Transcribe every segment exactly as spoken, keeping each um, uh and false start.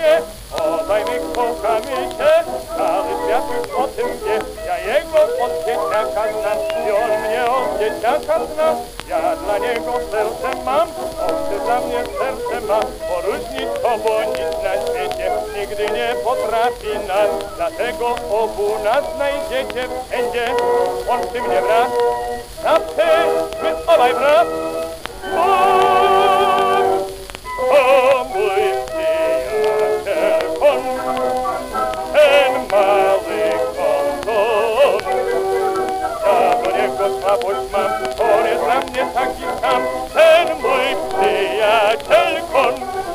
mnie, obaj my kochamy się, cały świat już o tym wie. Ja jego od dzieciaka znam i on mnie od dzieciaka zna. Ja dla niego serce mam, on dla mnie serce ma. Poróżnić obo nic na świecie nigdy nie potrafi nas. Dlatego obu nas znajdziecie wszędzie, on przy mnie wraz. Zawsze my obaj wraz. O mój przyjaciel kon, ten mały konton. Ja do niego słabość mam, on jest dla mnie taki sam. Ten mój przyjaciel kon.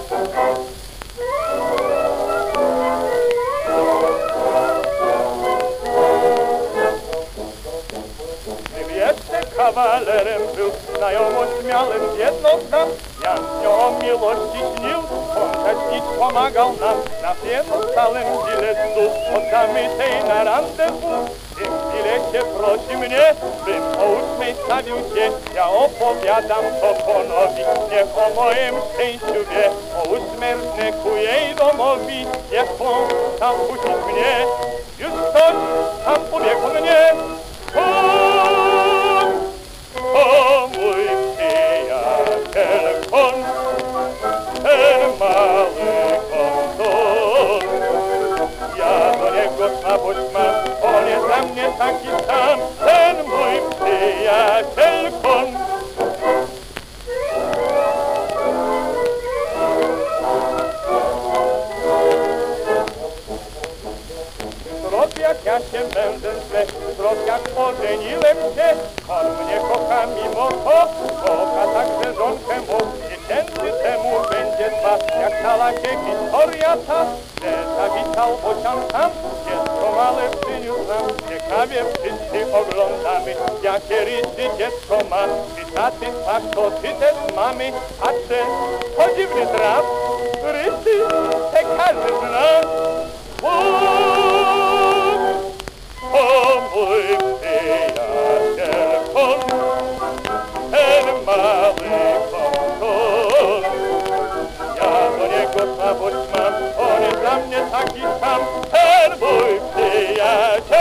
Gdym jeszcze kawalerem był, znajomość miałem jedno znam. Ja z nią o miłości śnił, on też pomagał nam. Na stałym biletu, od samej na randewu. W tym bilecie prosi mnie, bym o ósmej stawił się. Ja opowiadam to ponowi, niech o moim szczęściu wie. O ósmej rżnę ku jej domowi, niech on tam puścić mnie. Już ktoś tam ubiegł mnie. O mój przyjaciel kon, ten mały konton. Ja do niego słabość mam, on jest dla mnie taki sam. Ten mój przyjaciel kon. Wzrok jak ja się będę źle, wzrok jak ożeniłem się. On mnie kocha mimo to, kocha także żonkę mu. Miesięcy temu będzie dwa, jak stała się historia ta, że zawitał Bocian sam, dziecko małe przyniósł nam. Ciekawie wszyscy oglądamy, jakie rysy dziecko ma. Czy taty twarz to ty też mamy, a te to dziwny drap, rysy te każdy zna. O mój przyjaciel kon, ten mały konton. Ja do niego słabość mam, on jest dla mnie taki sam. Ten mój przyjaciel